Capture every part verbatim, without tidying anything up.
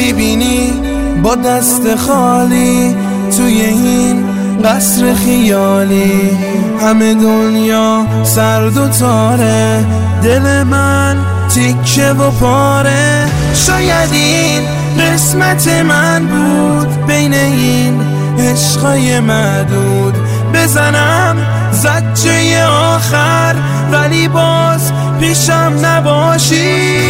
میبینی با دست خالی توی این قصر خیالی، همه دنیا سرد و تاره، دل من تیکه و پاره. شاید این قسمت من بود بین این عشقای معدود، بزنم زجه آخر ولی باز پیشم نباشی.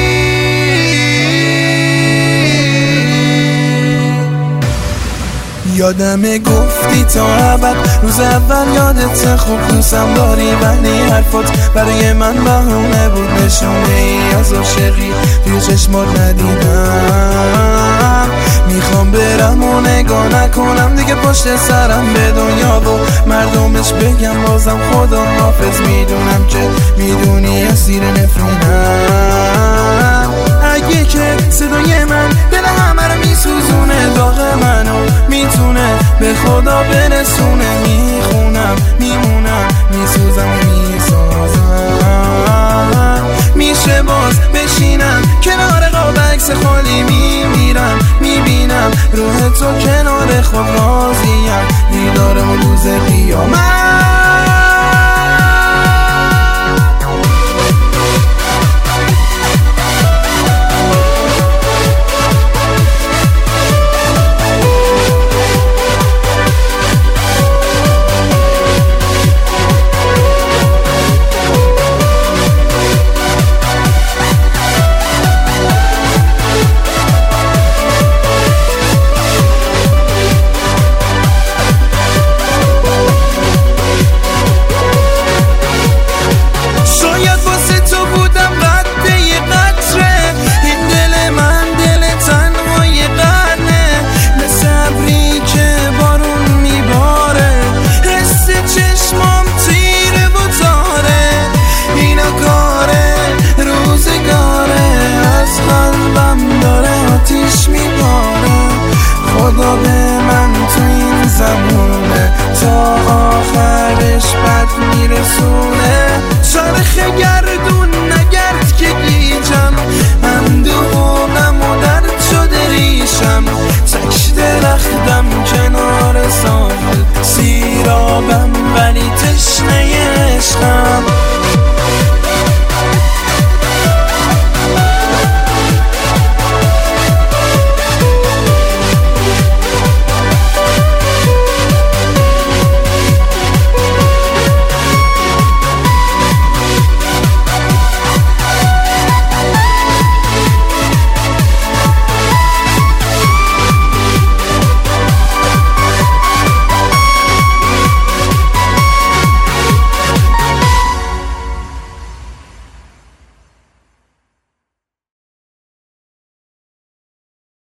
یادمه گفتی تا ابد، روز اول یادت خوب دوستم داری، ولی حرفات برای من بهونه بود، نشونه ای از عاشقی توی چشمات ندیدم. میخوام برم و نگاه نکنم دیگه پشت سرم به دنیا و مردمش بگم بازم خدا حافظ، میدونم که میدونی اسیر نفرینم. اگه که صدای من دل همه رو میسوزونه، داغ منو میتونه به خدا برسونه، میخونم میمونم میسوزم میسازم. میشه باز بشینم کنار قاب عکس خالی، میمیرم میبینم روح تو کنار خود، راضیم دیدارم روز قیامت. خدا به من تو این زمونه تا آخرش بد میرسونه.